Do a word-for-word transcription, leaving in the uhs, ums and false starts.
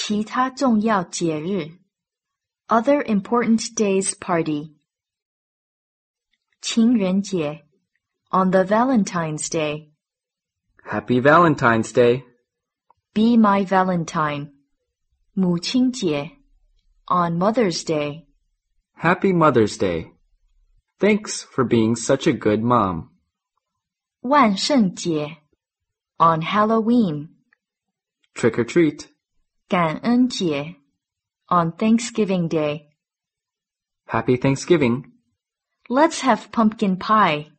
其他重要节日 other important days party 情人节 on the Valentine's Day Happy Valentine's Day. Be my Valentine 母亲节 on Mother's Day Happy Mother's Day. Thanks for being such a good mom. 万圣节 on Halloween Trick or treat. 感恩节 on Thanksgiving Day Happy Thanksgiving. Let's have pumpkin pie